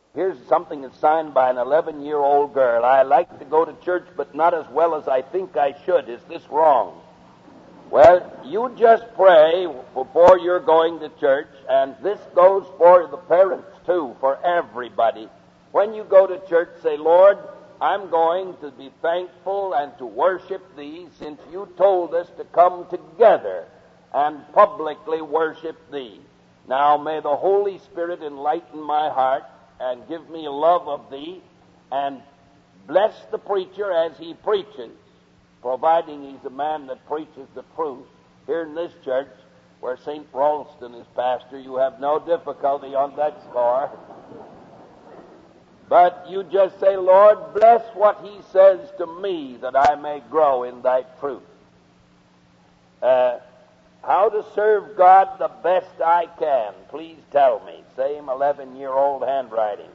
Here's something that's signed by an 11-year-old girl. I like to go to church, but not as well as I think I should. Is this wrong? Well, you just pray before you're going to church, and this goes for the parents too, for everybody. When you go to church, say, Lord, I'm going to be thankful and to worship Thee since you told us to come together and publicly worship Thee. Now may the Holy Spirit enlighten my heart and give me love of Thee and bless the preacher as he preaches, providing he's a man that preaches the truth. Here in this church, where St. Ralston is pastor, you have no difficulty on that score. But you just say, Lord, bless what he says to me that I may grow in thy truth. How to serve God the best I can, please tell me. Same 11-year-old handwriting.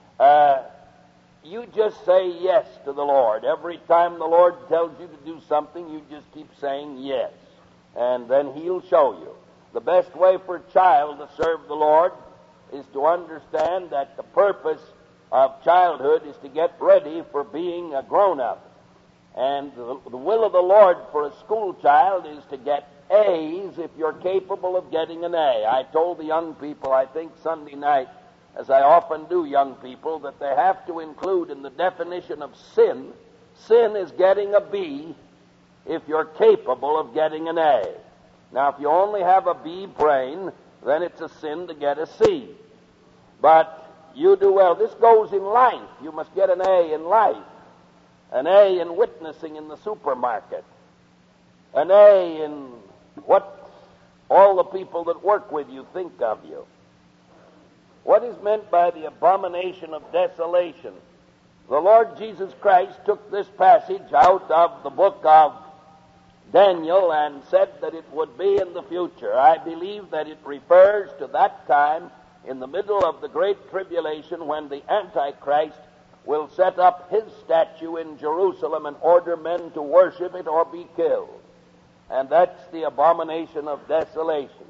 You just say yes to the Lord. Every time the Lord tells you to do something, you just keep saying yes. And then He'll show you. The best way for a child to serve the Lord is to understand that the purpose of childhood is to get ready for being a grown-up. And the will of the Lord for a school child is to get A's if you're capable of getting an A. I told the young people, I think Sunday night, as I often do young people, that they have to include in the definition of sin is getting a B if you're capable of getting an A. Now, if you only have a B brain, then it's a sin to get a C. But you do well. This goes in life. You must get an A in life. An A in witnessing in the supermarket. An A in what all the people that work with you think of you. What is meant by the abomination of desolation? The Lord Jesus Christ took this passage out of the book of Daniel and said that it would be in the future. I believe that it refers to that time in the middle of the Great Tribulation when the Antichrist will set up his statue in Jerusalem and order men to worship it or be killed. And that's the abomination of desolation.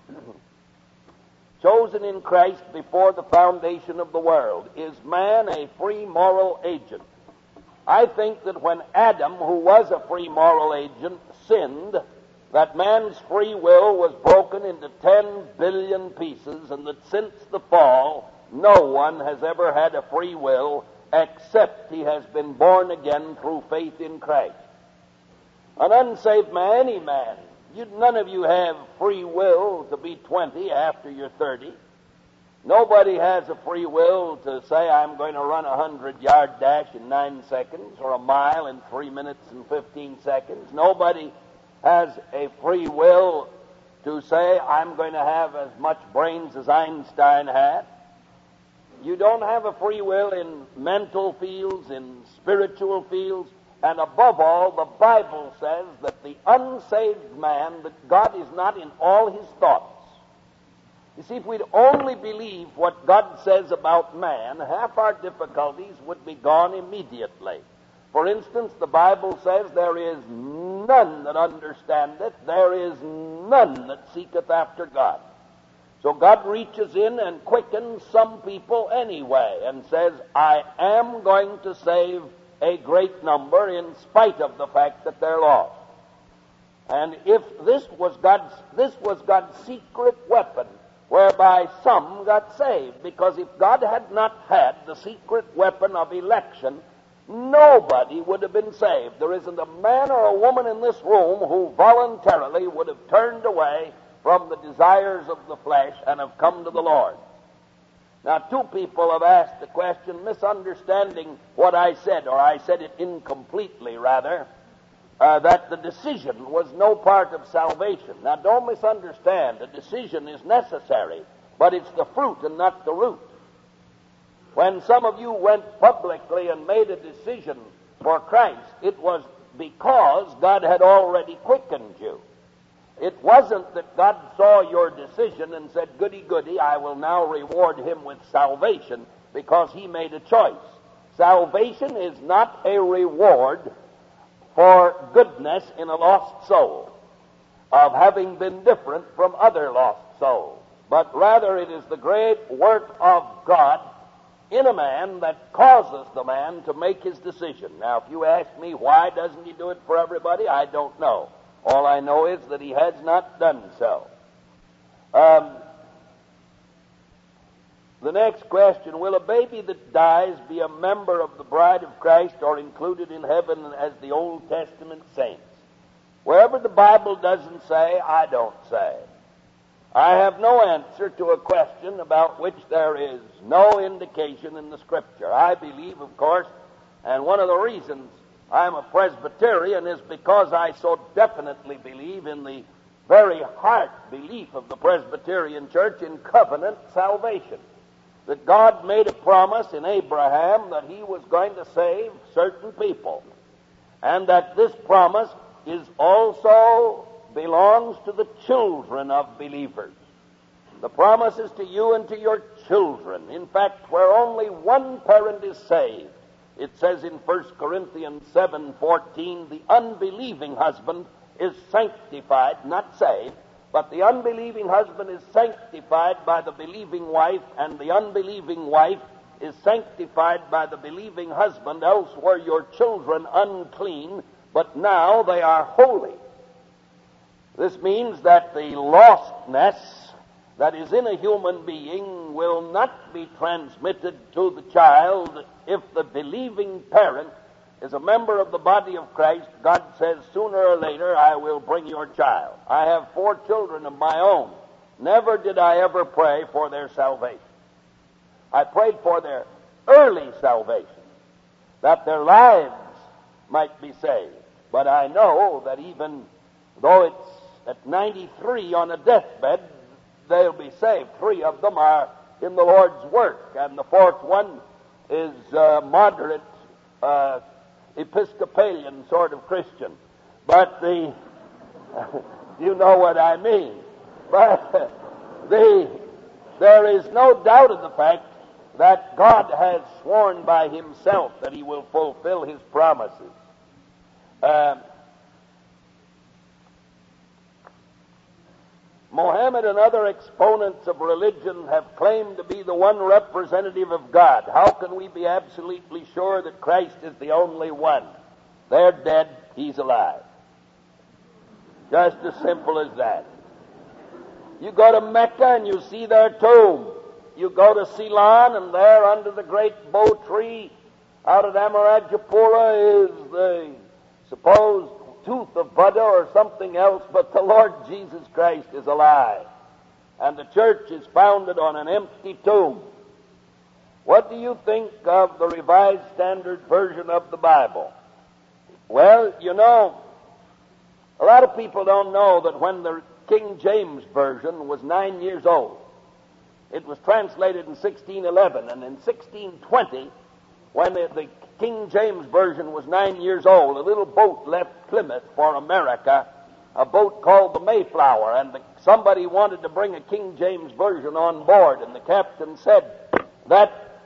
Chosen in Christ before the foundation of the world. Is man a free moral agent? I think that when Adam, who was a free moral agent, sinned, that man's free will was broken into 10 billion pieces, and that since the fall, no one has ever had a free will except he has been born again through faith in Christ. An unsaved man, any man, none of you have free will to be 20 after you're 30. Nobody has a free will to say, I'm going to run a 100-yard dash in 9 seconds or a mile in 3 minutes and 15 seconds. Nobody has a free will to say, I'm going to have as much brains as Einstein had. You don't have a free will in mental fields, in spiritual fields, and above all, the Bible says that the unsaved man, that God is not in all his thoughts. You see, if we'd only believe what God says about man, half our difficulties would be gone immediately. For instance, the Bible says, there is none that understandeth, there is none that seeketh after God. So God reaches in and quickens some people anyway and says, I am going to save a great number in spite of the fact that they're lost. And if this was God's secret weapon whereby some got saved, because if God had not had the secret weapon of election, nobody would have been saved. There isn't a man or a woman in this room who voluntarily would have turned away from the desires of the flesh and have come to the Lord. Now, 2 people have asked the question, misunderstanding what I said, or I said it incompletely, rather, that the decision was no part of salvation. Now, don't misunderstand. The decision is necessary, but it's the fruit and not the root. When some of you went publicly and made a decision for Christ, it was because God had already quickened you. It wasn't that God saw your decision and said, goody, goody, I will now reward him with salvation because he made a choice. Salvation is not a reward for goodness in a lost soul, of having been different from other lost souls, but rather it is the great work of God in a man that causes the man to make his decision. Now, if you ask me why doesn't he do it for everybody, I don't know. All I know is that he has not done so. The next question, will a baby that dies be a member of the bride of Christ or included in heaven as the Old Testament saints? Wherever the Bible doesn't say, I don't say. I have no answer to a question about which there is no indication in the Scripture. I believe, of course, and one of the reasons I'm a Presbyterian is because I so definitely believe in the very heart belief of the Presbyterian Church in covenant salvation. That God made a promise in Abraham that he was going to save certain people. And that this promise is also belongs to the children of believers. The promise is to you and to your children. In fact, where only one parent is saved, it says in 1 Corinthians 7:14, the unbelieving husband is sanctified, not saved, but the unbelieving husband is sanctified by the believing wife, and the unbelieving wife is sanctified by the believing husband, else were your children unclean, but now they are holy. This means that the lostness that is in a human being will not be transmitted to the child if the believing parent is a member of the body of Christ. God says, sooner or later I will bring your child. I have 4 children of my own. Never did I ever pray for their salvation. I prayed for their early salvation, that their lives might be saved. But I know that even though it's at 93 on a deathbed, they'll be saved. 3 of them are in the Lord's work, and the 4th one is moderate Episcopalian sort of Christian. But you know what I mean. But there is no doubt of the fact that God has sworn by himself that he will fulfill his promises. Mohammed and other exponents of religion have claimed to be the one representative of God. How can we be absolutely sure that Christ is the only one? They're dead, he's alive. Just as simple as that. You go to Mecca and you see their tomb. You go to Ceylon and there under the great bow tree out at Amarajapura is the supposed tooth of Buddha or something else, but the Lord Jesus Christ is alive. And the church is founded on an empty tomb. What do you think of the Revised Standard Version of the Bible? Well, you know, a lot of people don't know that when the King James Version was 9 years old, it was translated in 1611, and in 1620, when the King James Version was 9 years old, a little boat left Plymouth for America, a boat called the Mayflower, and somebody wanted to bring a King James Version on board, and the captain said, that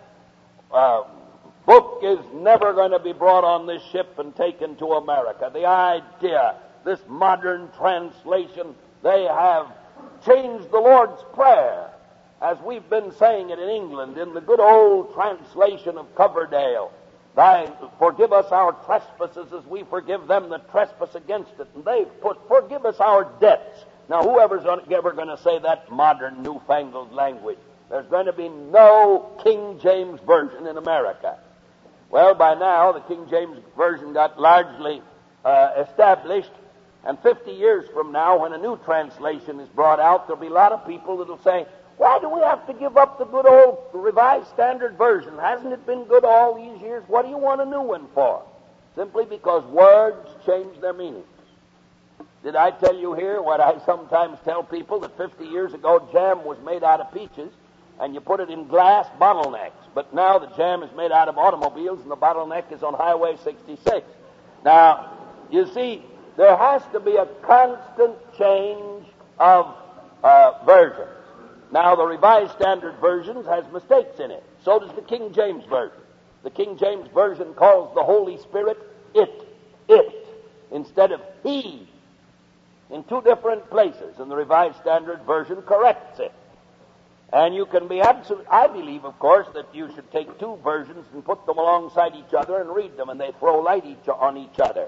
book is never going to be brought on this ship and taken to America. The idea, this modern translation, they have changed the Lord's Prayer, as we've been saying it in England, in the good old translation of Coverdale. Forgive us our trespasses as we forgive them that trespass against it. And they've put, forgive us our debts. Now, whoever's ever going to say that modern, newfangled language? There's going to be no King James Version in America. Well, by now, the King James Version got largely established, and 50 years from now, when a new translation is brought out, there'll be a lot of people that'll say, why do we have to give up the good old Revised Standard Version? Hasn't it been good all these years? What do you want a new one for? Simply because words change their meanings. Did I tell you here what I sometimes tell people, that 50 years ago jam was made out of peaches and you put it in glass bottlenecks, but now the jam is made out of automobiles and the bottleneck is on Highway 66. Now, you see, there has to be a constant change of versions. Now, the Revised Standard Version has mistakes in it. So does the King James Version. The King James Version calls the Holy Spirit it, instead of he, in 2 different places, and the Revised Standard Version corrects it. And you can be absolute. I believe, of course, that you should take two versions and put them alongside each other and read them, and they throw light on each other.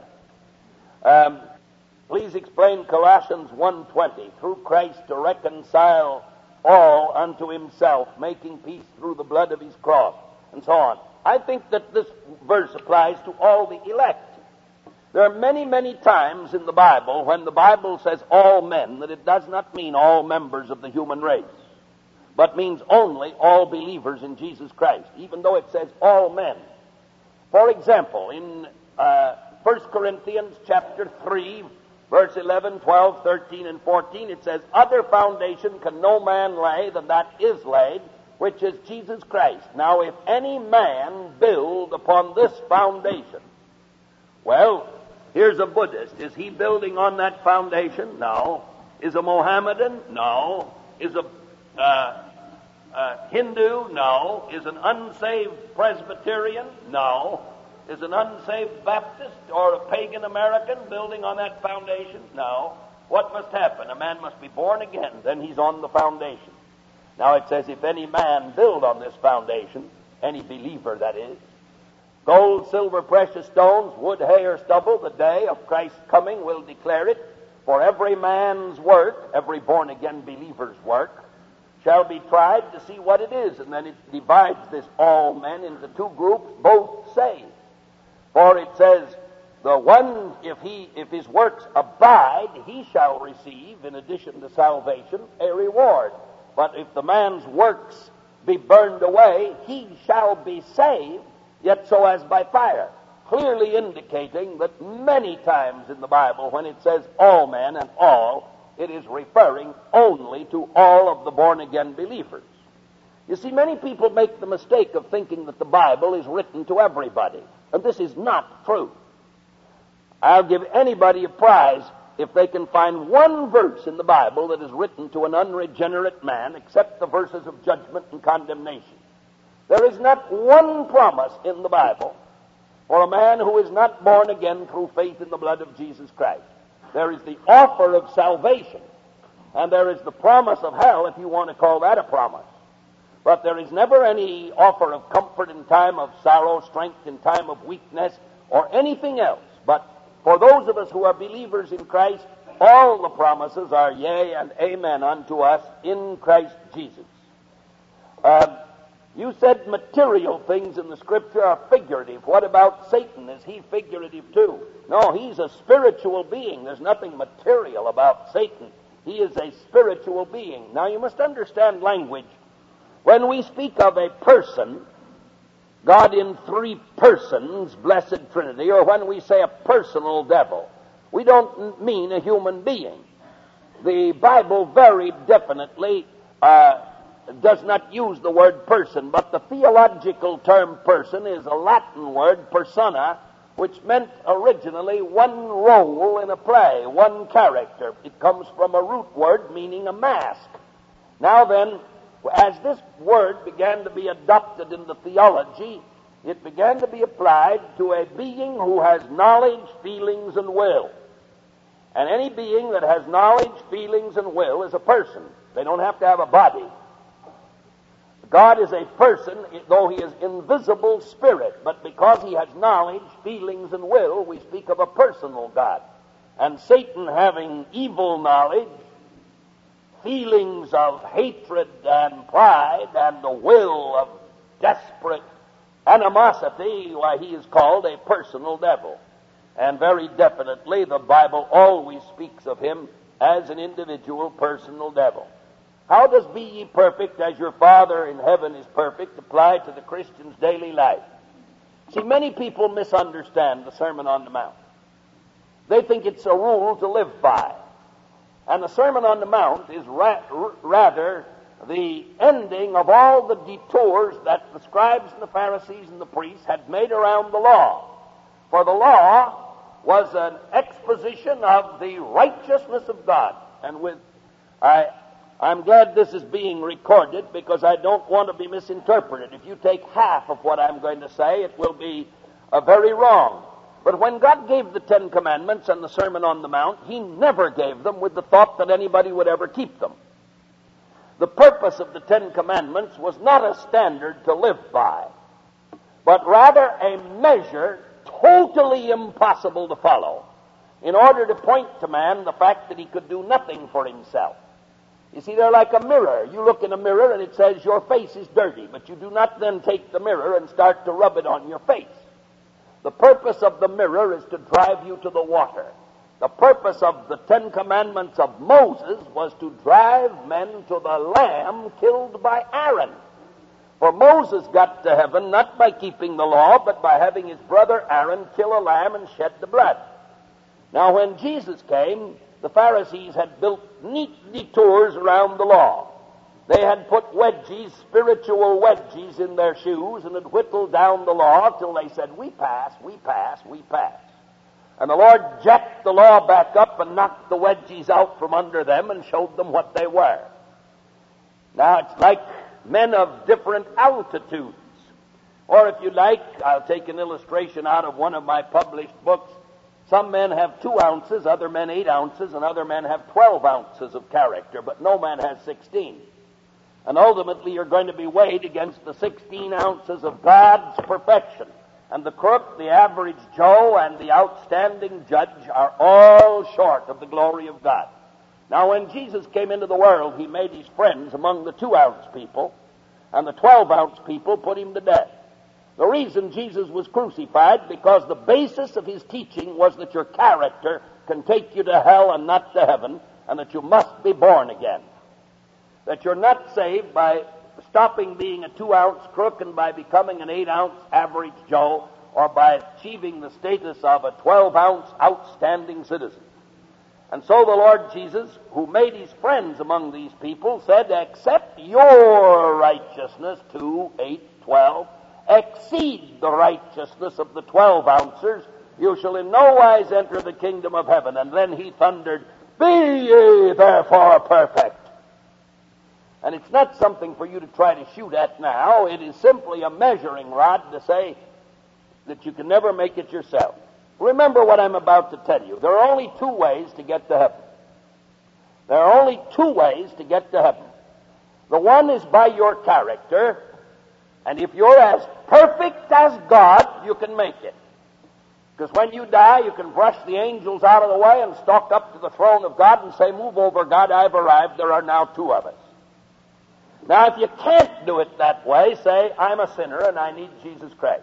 Please explain Colossians 1:20. Through Christ to reconcile all unto himself, making peace through the blood of his cross, and so on. I think that this verse applies to all the elect. There are many, many times in the Bible when the Bible says all men, that it does not mean all members of the human race, but means only all believers in Jesus Christ, even though it says all men. For example, in 1 Corinthians chapter 3, verse 11, 12, 13, and 14, it says, other foundation can no man lay than that is laid, which is Jesus Christ. Now, if any man build upon this foundation, well, here's a Buddhist. Is he building on that foundation? No. Is a Mohammedan? No. Is a Hindu? No. Is an unsaved Presbyterian? No. Is an unsaved Baptist or a pagan American building on that foundation? No. What must happen? A man must be born again. Then he's on the foundation. Now it says, if any man build on this foundation, any believer that is, gold, silver, precious stones, wood, hay, or stubble, the day of Christ's coming will declare it. For every man's work, every born-again believer's work, shall be tried to see what it is. And then it divides this all men into two groups, both saved. For it says, the one, if his works abide, he shall receive, in addition to salvation, a reward. But if the man's works be burned away, he shall be saved, yet so as by fire. Clearly indicating that many times in the Bible, when it says all men and all, it is referring only to all of the born-again believers. You see, many people make the mistake of thinking that the Bible is written to everybody, and this is not true. I'll give anybody a prize if they can find one verse in the Bible that is written to an unregenerate man, except the verses of judgment and condemnation. There is not one promise in the Bible for a man who is not born again through faith in the blood of Jesus Christ. There is the offer of salvation, and there is the promise of hell, if you want to call that a promise. But there is never any offer of comfort in time of sorrow, strength in time of weakness, or anything else. But for those of us who are believers in Christ, all the promises are yea and amen unto us in Christ Jesus. You said material things in the Scripture are figurative. What about Satan? Is he figurative too? No, he's a spiritual being. There's nothing material about Satan. He is a spiritual being. Now, you must understand language. When we speak of a person, God in three persons, blessed Trinity, or when we say a personal devil, we don't mean a human being. The Bible very definitely does not use the word person, but the theological term person is a Latin word, persona, which meant originally one role in a play, one character. It comes from a root word meaning a mask. Now then, as this word began to be adopted into theology, it began to be applied to a being who has knowledge, feelings, and will. And any being that has knowledge, feelings, and will is a person. They don't have to have a body. God is a person, though he is invisible spirit, but because he has knowledge, feelings, and will, we speak of a personal God. And Satan, having evil knowledge, feelings of hatred and pride, and the will of desperate animosity, why, he is called a personal devil. And very definitely the Bible always speaks of him as an individual personal devil. How does be ye perfect as your Father in heaven is perfect apply to the Christian's daily life? See, many people misunderstand the Sermon on the Mount. They think it's a rule to live by. And the Sermon on the Mount is rather the ending of all the detours that the scribes and the Pharisees and the priests had made around the law. For the law was an exposition of the righteousness of God. And I'm glad this is being recorded because I don't want to be misinterpreted. If you take half of what I'm going to say, it will be very wrong. But when God gave the Ten Commandments and the Sermon on the Mount, he never gave them with the thought that anybody would ever keep them. The purpose of the Ten Commandments was not a standard to live by, but rather a measure totally impossible to follow, in order to point to man the fact that he could do nothing for himself. You see, they're like a mirror. You look in a mirror and it says your face is dirty, but you do not then take the mirror and start to rub it on your face. The purpose of the mirror is to drive you to the water. The purpose of the Ten Commandments of Moses was to drive men to the lamb killed by Aaron. For Moses got to heaven not by keeping the law, but by having his brother Aaron kill a lamb and shed the blood. Now, when Jesus came, the Pharisees had built neat detours around the law. They had put wedgies, spiritual wedgies, in their shoes and had whittled down the law till they said, we pass, we pass, we pass. And the Lord jacked the law back up and knocked the wedgies out from under them and showed them what they were. Now, it's like men of different altitudes. Or if you like, I'll take an illustration out of one of my published books. Some men have 2 ounces, other men 8 ounces, and other men have 12 ounces of character, but no man has 16. And ultimately you're going to be weighed against the 16 ounces of God's perfection. And the crook, the average Joe, and the outstanding judge are all short of the glory of God. Now, when Jesus came into the world, he made his friends among the 2-ounce people, and the 12-ounce people put him to death. The reason Jesus was crucified, because the basis of his teaching was that your character can take you to hell and not to heaven, and that you must be born again. That you're not saved by stopping being a 2-ounce crook and by becoming an 8-ounce average Joe, or by achieving the status of a 12-ounce outstanding citizen. And so the Lord Jesus, who made his friends among these people, said, except your righteousness, 2, 8, 12, exceed the righteousness of the 12-ouncers, you shall in no wise enter the kingdom of heaven. And then he thundered, be ye therefore perfect. And it's not something for you to try to shoot at now. It is simply a measuring rod to say that you can never make it yourself. Remember what I'm about to tell you. There are only 2 ways to get to heaven. There are only 2 ways to get to heaven. The one is by your character, and if you're as perfect as God, you can make it. Because when you die, you can brush the angels out of the way and stalk up to the throne of God and say, move over, God, I've arrived. There are now 2 of us. Now, if you can't do it that way, say, I'm a sinner and I need Jesus Christ.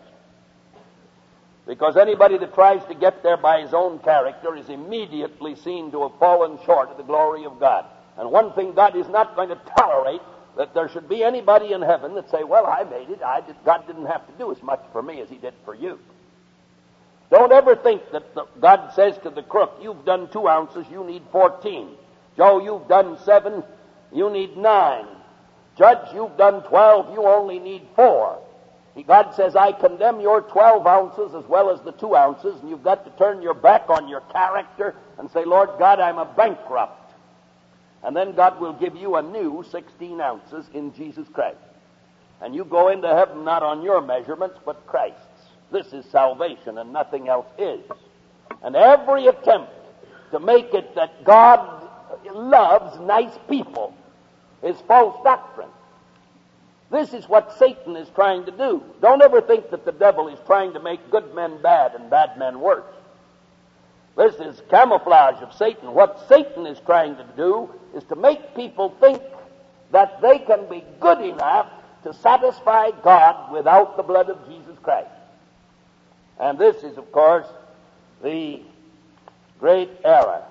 Because anybody that tries to get there by his own character is immediately seen to have fallen short of the glory of God. And one thing God is not going to tolerate, that there should be anybody in heaven that say, well, I made it. God didn't have to do as much for me as he did for you. Don't ever think that God says to the crook, you've done 2 ounces, you need 14. Joe, you've done 7, you need 9. Judge, you've done 12, you only need 4. God says, I condemn your 12 ounces as well as the 2 ounces, and you've got to turn your back on your character and say, Lord God, I'm a bankrupt. And then God will give you a new 16 ounces in Jesus Christ. And you go into heaven not on your measurements, but Christ's. This is salvation, and nothing else is. And every attempt to make it that God loves nice people is false doctrine. This is what Satan is trying to do. Don't ever think that the devil is trying to make good men bad and bad men worse. This is camouflage of Satan. What Satan is trying to do is to make people think that they can be good enough to satisfy God without the blood of Jesus Christ. And this is, of course, the great error.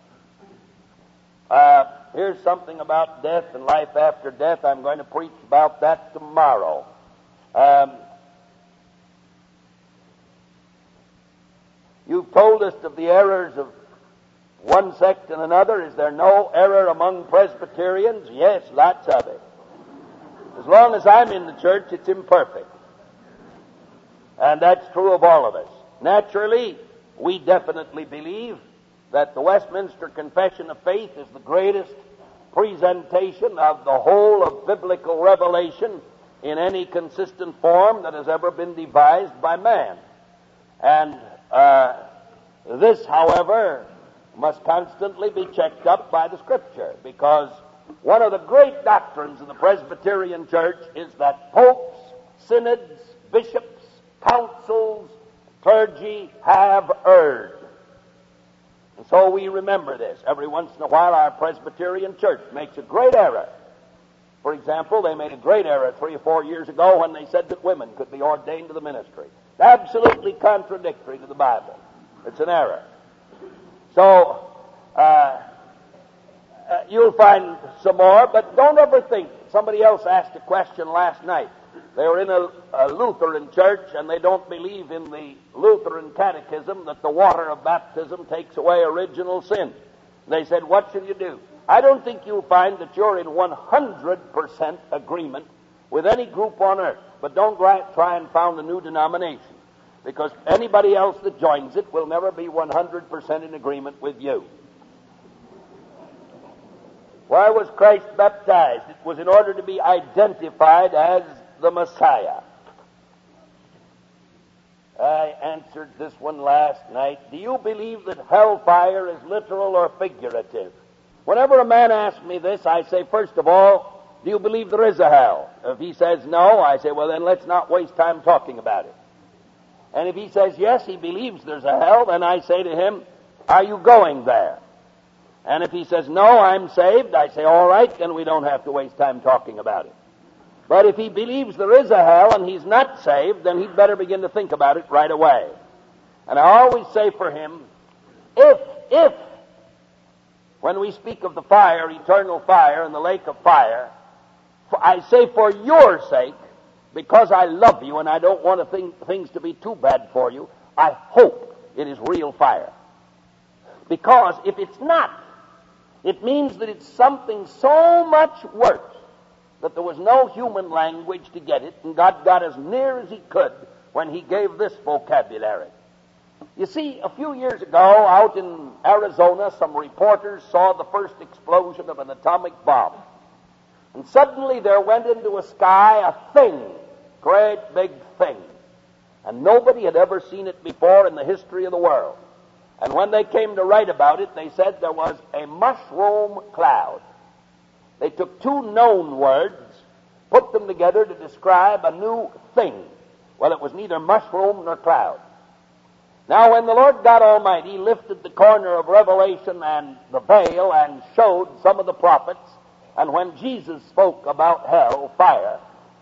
Here's something about death and life after death. I'm going to preach about that tomorrow. You've told us of the errors of one sect and another. Is there no error among Presbyterians? Yes, lots of it. As long as I'm in the church, it's imperfect. And that's true of all of us. Naturally, we definitely believe that the Westminster Confession of Faith is the greatest presentation of the whole of biblical revelation in any consistent form that has ever been devised by man. And this, however, must constantly be checked up by the Scripture, because One of the great doctrines of the Presbyterian Church is that popes, synods, bishops, councils, clergy have erred. And so we remember this. Every once in a while our Presbyterian Church makes a great error. For example, they made a great error 3 or 4 years ago when they said that women could be ordained to the ministry. Absolutely contradictory to the Bible. It's an error. So, you'll find some more, but don't ever think. Somebody else asked a question last night. They were in a Lutheran church, and they don't believe in the Lutheran catechism that the water of baptism takes away original sin. They said, what should you do? I don't think you'll find that you're in 100% agreement with any group on earth, but don't try and found a new denomination, because anybody else that joins it will never be 100% in agreement with you. Why was Christ baptized? It was in order to be identified as the Messiah. I answered this one last night. Do you believe that hellfire is literal or figurative? Whenever a man asks me this, I say, first of all, do you believe there is a hell? If he says no, I say, well, then let's not waste time talking about it. And if he says yes, he believes there's a hell, then I say to him, are you going there? And if he says no, I'm saved, I say, all right, then we don't have to waste time talking about it. But if he believes there is a hell and he's not saved, then he'd better begin to think about it right away. And I always say for him, if, when we speak of the fire, eternal fire, and the lake of fire, I say for your sake, because I love you and I don't want things to be too bad for you, I hope it is real fire. Because if it's not, it means that it's something so much worse that there was no human language to get it, and God got as near as he could when he gave this vocabulary. You see, a few years ago, out in Arizona, some reporters saw the first explosion of an atomic bomb. And suddenly there went into a sky a thing, great big thing. And nobody had ever seen it before in the history of the world. And when they came to write about it, they said there was a mushroom cloud. They took two known words, put them together to describe a new thing. Well, it was neither mushroom nor cloud. Now, when the Lord God Almighty lifted the corner of Revelation and the veil and showed some of the prophets, and when Jesus spoke about hell, fire,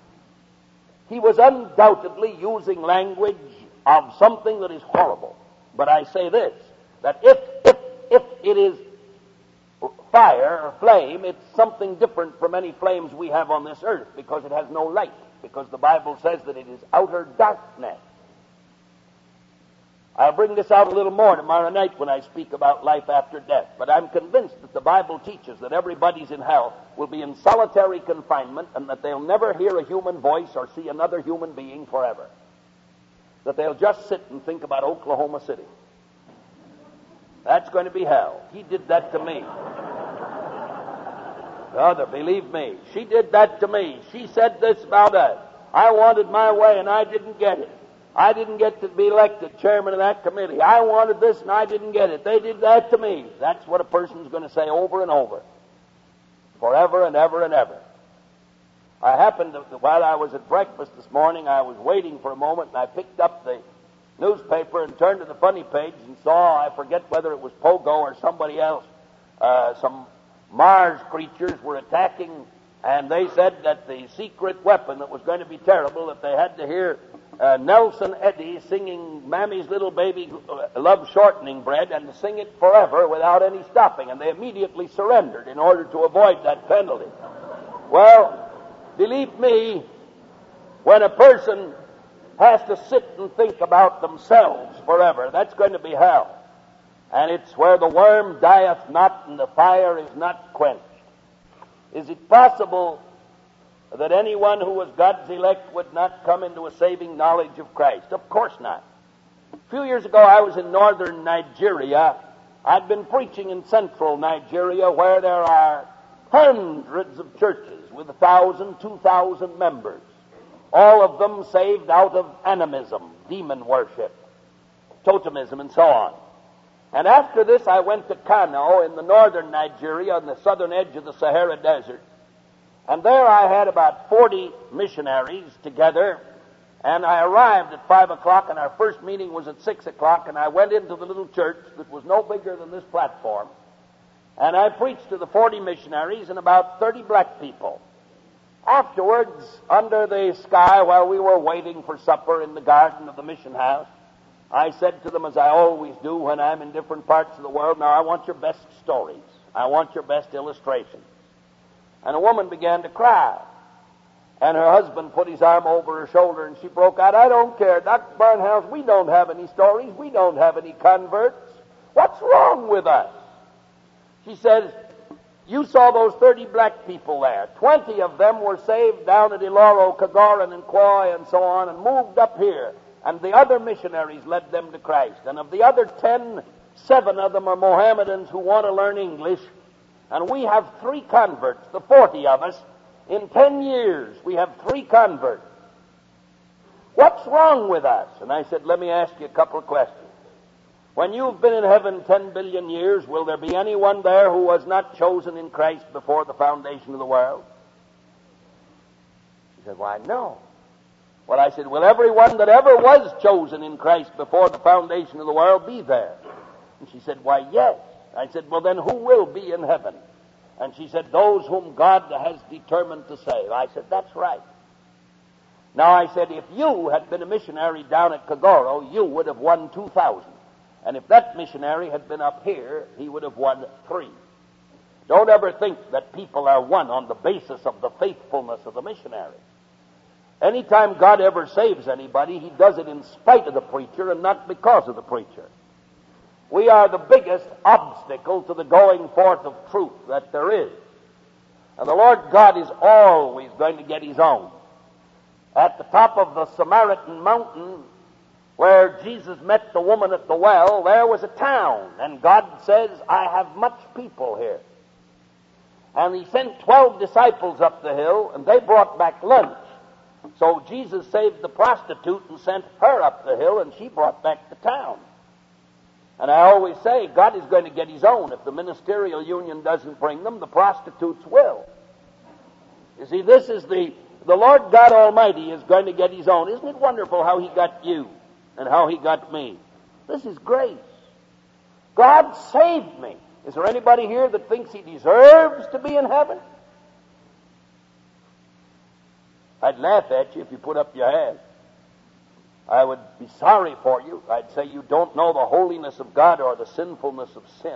he was undoubtedly using language of something that is horrible. But I say this, that if it is fire or flame, it's something different from any flames we have on this earth, because it has no light, because the Bible says that it is outer darkness. I'll bring this out a little more tomorrow night when I speak about life after death, but I'm convinced that the Bible teaches that everybody's in hell will be in solitary confinement and that they'll never hear a human voice or see another human being forever. That they'll just sit and think about Oklahoma City. That's going to be hell. He did that to me. Brother, believe me, she did that to me. She said this about us. I wanted my way and I didn't get it. I didn't get to be elected chairman of that committee. I wanted this and I didn't get it. They did that to me. That's what a person's going to say over and over. Forever and ever and ever. I happened to, while I was at breakfast this morning, I was waiting for a moment and I picked up the newspaper and turned to the funny page and saw, I forget whether it was Pogo or somebody else, some Mars creatures were attacking, and they said that the secret weapon that was going to be terrible, that they had to hear Nelson Eddy singing Mammy's Little Baby Love Shortening Bread and to sing it forever without any stopping, and they immediately surrendered in order to avoid that penalty. Well, believe me, when a person has to sit and think about themselves forever, that's going to be hell. And it's where the worm dieth not and the fire is not quenched. Is it possible that anyone who was God's elect would not come into a saving knowledge of Christ? Of course not. A few years ago, I was in northern Nigeria. I'd been preaching in central Nigeria, where there are hundreds of churches with 1,000, 2,000 members, all of them saved out of animism, demon worship, totemism, and so on. And after this, I went to Kano in the northern Nigeria on the southern edge of the Sahara Desert. And there I had about 40 missionaries together. And I arrived at 5 o'clock, and our first meeting was at 6 o'clock, and I went into the little church that was no bigger than this platform. And I preached to the 40 missionaries and about 30 black people. Afterwards, under the sky, while we were waiting for supper in the garden of the mission house, I said to them, as I always do when I'm in different parts of the world, now I want your best stories. I want your best illustrations. And a woman began to cry. And her husband put his arm over her shoulder, and she broke out, I don't care, Dr. Barnhouse, we don't have any stories. We don't have any converts. What's wrong with us? She says, you saw those 30 black people there. 20 of them were saved down at Iloro, Kagoran, and Kwai, and so on, and moved up here. And the other missionaries led them to Christ. And of the other 10, 7 of them are Mohammedans who want to learn English. And we have 3 converts, the 40 of us. In 10 years, we have 3 converts. What's wrong with us? And I said, let me ask you a couple of questions. When you've been in heaven 10 billion years, will there be anyone there who was not chosen in Christ before the foundation of the world? She said, why, no. Well, I said, will everyone that ever was chosen in Christ before the foundation of the world be there? And she said, why, yes. I said, well, then who will be in heaven? And she said, those whom God has determined to save. I said, that's right. Now, I said, if you had been a missionary down at Kagoro, you would have won 2,000. And if that missionary had been up here, he would have won 3. Don't ever think that people are won on the basis of the faithfulness of the missionary. Anytime God ever saves anybody, he does it in spite of the preacher and not because of the preacher. We are the biggest obstacle to the going forth of truth that there is. And the Lord God is always going to get his own. At the top of the Samaritan mountain, where Jesus met the woman at the well, there was a town, and God says, I have much people here. And he sent 12 disciples up the hill, and they brought back lunch. So Jesus saved the prostitute and sent her up the hill, and she brought back the town. And I always say, God is going to get his own. If the ministerial union doesn't bring them, the prostitutes will. You see, this is the Lord God Almighty is going to get his own. Isn't it wonderful how he got you and how he got me? This is grace. God saved me. Is there anybody here that thinks he deserves to be in heaven? I'd laugh at you if you put up your hand. I would be sorry for you. I'd say you don't know the holiness of God or the sinfulness of sin.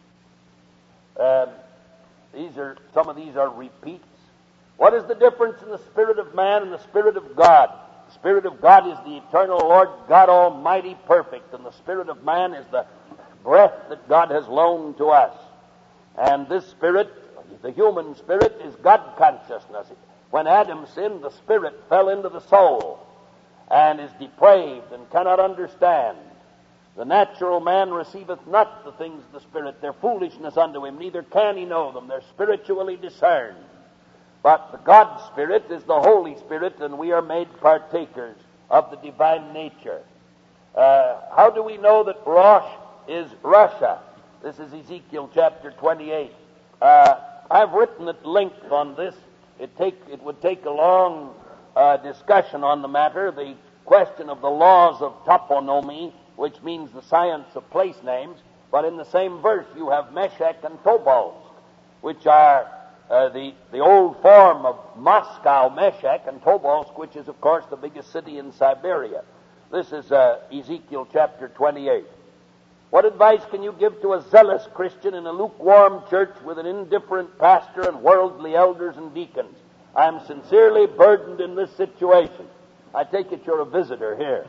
Some of these are repeats. What is the difference in the spirit of man and the spirit of God? The Spirit of God is the eternal Lord God Almighty perfect, and the Spirit of man is the breath that God has loaned to us. And this spirit, the human spirit, is God consciousness. When Adam sinned, the spirit fell into the soul and is depraved and cannot understand. The natural man receiveth not the things of the Spirit. They're foolishness unto him, neither can he know them. They're spiritually discerned. But the God Spirit is the Holy Spirit, and we are made partakers of the divine nature. How do we know that Rosh is Russia? This is Ezekiel chapter 28. I've written at length on this. It would take a long discussion on the matter. The question of the laws of toponymy, which means the science of place names. But in the same verse you have Meshech and Tobolsk, which are the old form of Moscow, Meshech, and Tobolsk, which is, of course, the biggest city in Siberia. This is Ezekiel chapter 28. What advice can you give to a zealous Christian in a lukewarm church with an indifferent pastor and worldly elders and deacons? I am sincerely burdened in this situation. I take it you're a visitor here.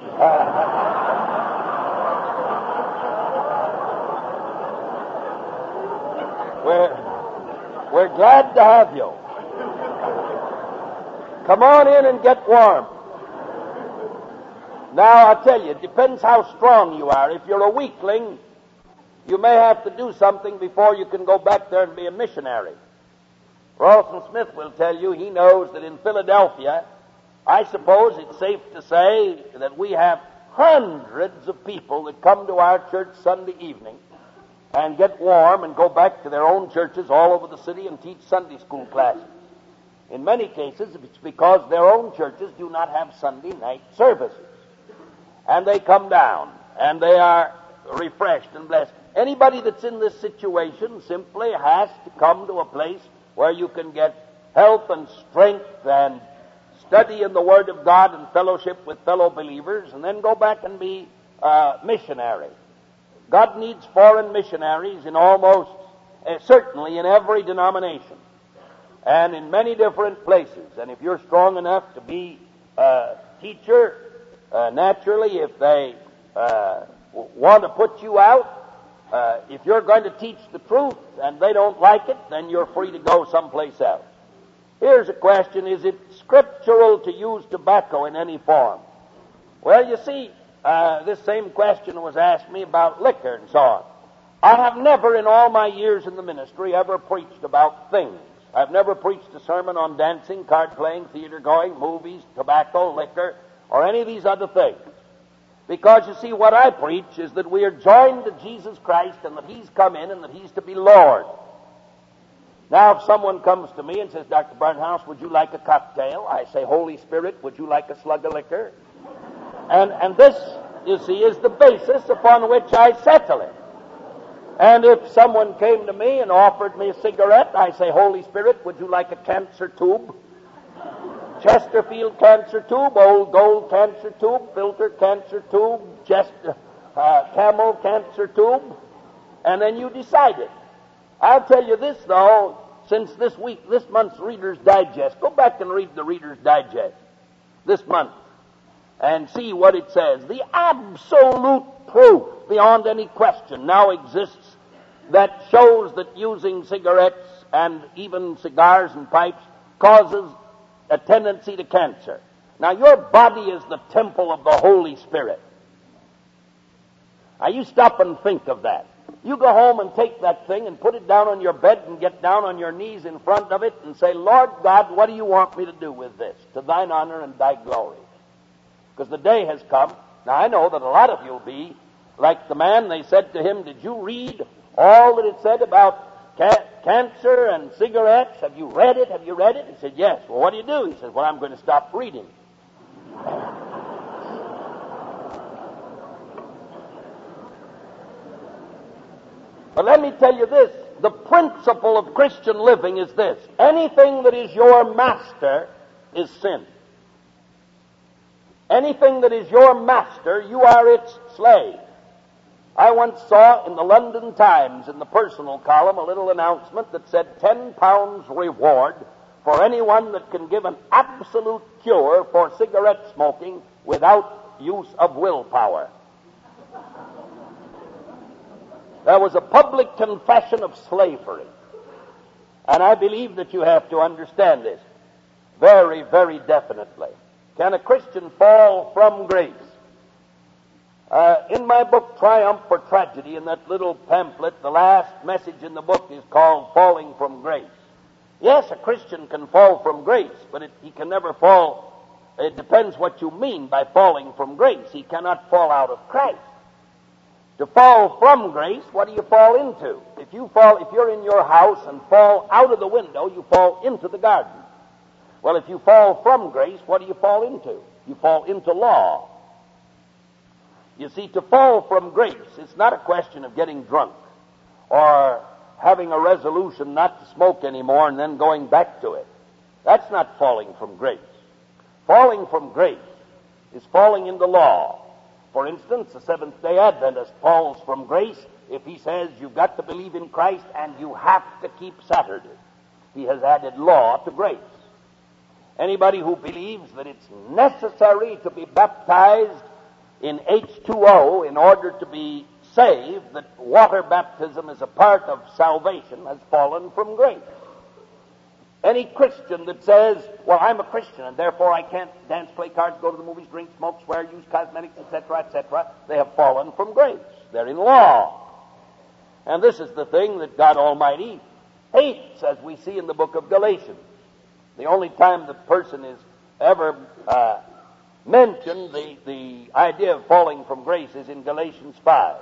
We're glad to have you. Come on in and get warm. Now, I'll tell you, it depends how strong you are. If you're a weakling, you may have to do something before you can go back there and be a missionary. Rawson Smith will tell you he knows that in Philadelphia, I suppose it's safe to say that we have hundreds of people that come to our church Sunday evening and get warm and go back to their own churches all over the city and teach Sunday school classes. In many cases, it's because their own churches do not have Sunday night services. And they come down, and they are refreshed and blessed. Anybody that's in this situation simply has to come to a place where you can get help and strength and study in the Word of God and fellowship with fellow believers, and then go back and be a missionary. God needs foreign missionaries in almost, certainly in every denomination, and in many different places. And if you're strong enough to be a teacher, naturally, if they want to put you out, if you're going to teach the truth and they don't like it, then you're free to go someplace else. Here's a question: is it scriptural to use tobacco in any form? Well, you see, this same question was asked me about liquor and so on. I have never in all my years in the ministry ever preached about things. I've never preached a sermon on dancing, card playing, theater going, movies, tobacco, liquor, or any of these other things. Because, you see, what I preach is that we are joined to Jesus Christ and that He's come in and that He's to be Lord. Now, if someone comes to me and says, Dr. Barnhouse, would you like a cocktail? I say, Holy Spirit, would you like a slug of liquor? And this, you see, is the basis upon which I settle it. And if someone came to me and offered me a cigarette, I say, Holy Spirit, would you like a cancer tube? Chesterfield cancer tube, Old Gold cancer tube, Filter cancer tube, Camel cancer tube, and then you decide it. I'll tell you this, though, since this month's Reader's Digest, go back and read the Reader's Digest this month and see what it says. The absolute proof, beyond any question, now exists that shows that using cigarettes and even cigars and pipes causes a tendency to cancer. Now, your body is the temple of the Holy Spirit. Now, you stop and think of that. You go home and take that thing and put it down on your bed and get down on your knees in front of it and say, Lord God, what do you want me to do with this? To thine honor and thy glory. Because the day has come. Now, I know that a lot of you will be like the man. They said to him, did you read all that it said about cancer and cigarettes? Have you read it? Have you read it? He said, yes. Well, what do you do? He said, well, I'm going to stop reading. But let me tell you this, the principle of Christian living is this: anything that is your master is sin. Anything that is your master, you are its slave. I once saw in the London Times, in the personal column, a little announcement that said £10 reward for anyone that can give an absolute cure for cigarette smoking without use of willpower. There was a public confession of slavery. And I believe that you have to understand this very, very definitely. Can a Christian fall from grace? In my book, Triumph or Tragedy, in that little pamphlet, the last message in the book is called Falling from Grace. Yes, a Christian can fall from grace, but he can never fall. It depends what you mean by falling from grace. He cannot fall out of Christ. To fall from grace, what do you fall into? If you're in your house and fall out of the window, you fall into the garden. Well, if you fall from grace, what do you fall into? You fall into law. You see, to fall from grace, it's not a question of getting drunk or having a resolution not to smoke anymore and then going back to it. That's not falling from grace. Falling from grace is falling into law. For instance, the Seventh-day Adventist falls from grace if he says you've got to believe in Christ and you have to keep Saturday. He has added law to grace. Anybody who believes that it's necessary to be baptized in H2O in order to be saved, that water baptism is a part of salvation, has fallen from grace. Any Christian that says, well, I'm a Christian and therefore I can't dance, play cards, go to the movies, drink, smoke, swear, use cosmetics, etc., they have fallen from grace. They're in law. And this is the thing that God Almighty hates, as we see in the book of Galatians. The only time the person is ever mentioned the idea of falling from grace is in Galatians 5.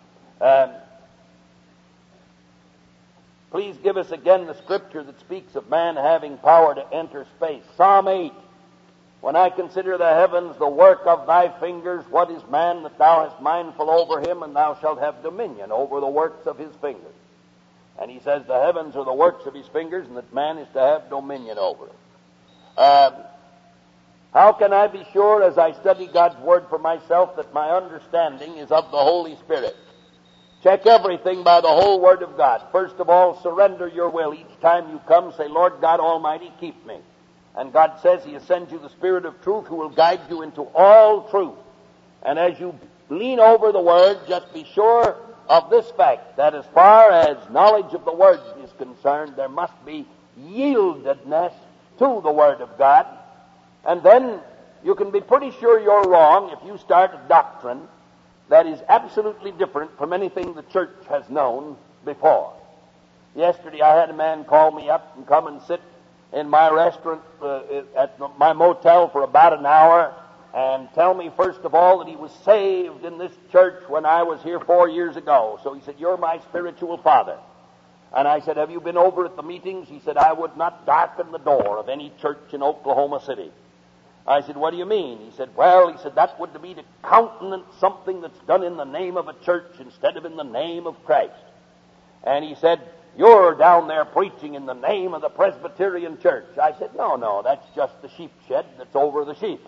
Please give us again the scripture that speaks of man having power to enter space. Psalm 8. When I consider the heavens, the work of thy fingers, what is man that thou hast mindful over him, and thou shalt have dominion over the works of his fingers. And he says the heavens are the works of his fingers, and that man is to have dominion over them. How can I be sure as I study God's Word for myself that my understanding is of the Holy Spirit? Check everything by the whole Word of God. First of all, surrender your will. Each time you come, say, Lord God Almighty, keep me. And God says He sends you the Spirit of truth who will guide you into all truth. And as you lean over the Word, just be sure of this fact, that as far as knowledge of the Word is concerned, there must be yieldedness to the Word of God. And then you can be pretty sure you're wrong if you start a doctrine that is absolutely different from anything the church has known before. Yesterday I had a man call me up and come and sit in my restaurant at my motel for about an hour and tell me first of all that he was saved in this church when I was here 4 years ago. So he said, you're my spiritual father. And I said, have you been over at the meetings? He said, I would not darken the door of any church in Oklahoma City. I said, what do you mean? He said, well, that would be to countenance something that's done in the name of a church instead of in the name of Christ. And he said, you're down there preaching in the name of the Presbyterian Church. I said, no, that's just the sheep shed that's over the sheep.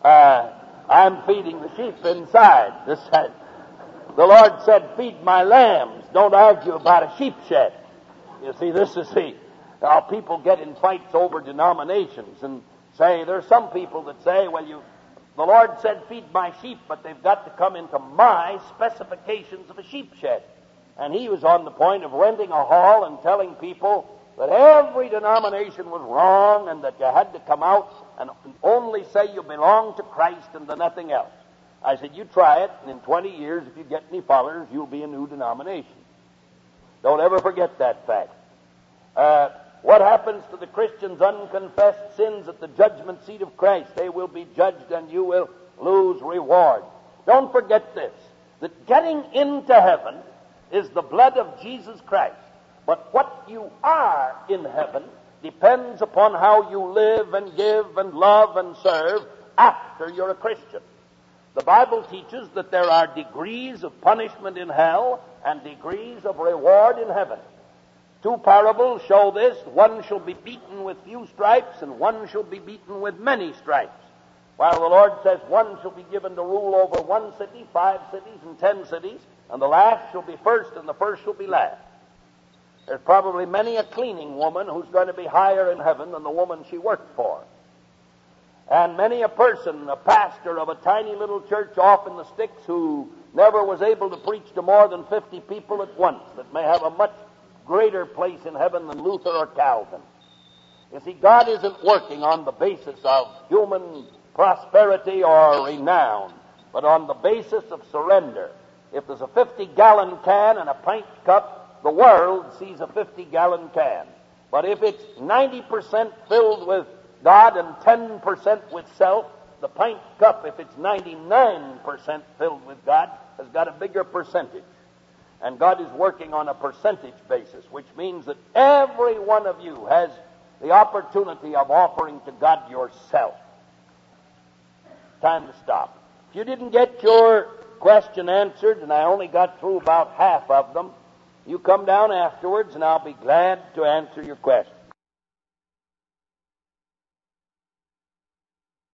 I'm feeding the sheep inside. The Lord said, feed my lambs. Don't argue about a sheep shed. You see, this is how people get in fights over denominations and say, there's some people that say, well, the Lord said feed my sheep, but they've got to come into my specifications of a sheep shed. And he was on the point of renting a hall and telling people that every denomination was wrong and that you had to come out and only say you belong to Christ and to nothing else. I said, you try it, and in 20 years, if you get any followers, you'll be a new denomination. Don't ever forget that fact. What happens to the Christians' unconfessed sins at the judgment seat of Christ? They will be judged and you will lose reward. Don't forget this, that getting into heaven is the blood of Jesus Christ. But what you are in heaven depends upon how you live and give and love and serve after you're a Christian. The Bible teaches that there are degrees of punishment in hell and degrees of reward in heaven. 2 parables show this. One shall be beaten with few stripes, and one shall be beaten with many stripes. While the Lord says one shall be given to rule over 1 city, 5 cities, and 10 cities, and the last shall be first, and the first shall be last. There's probably many a cleaning woman who's going to be higher in heaven than the woman she worked for. And many a person, a pastor of a tiny little church off in the sticks who never was able to preach to more than 50 people at once, that may have a much greater place in heaven than Luther or Calvin. You see, God isn't working on the basis of human prosperity or renown, but on the basis of surrender. If there's a 50-gallon can and a pint cup, the world sees a 50-gallon can. But if it's 90% filled with God and 10% with self, the pint cup, if it's 99% filled with God, has got a bigger percentage. And God is working on a percentage basis, which means that every one of you has the opportunity of offering to God yourself. Time to stop. If you didn't get your question answered, and I only got through about half of them, you come down afterwards and I'll be glad to answer your question.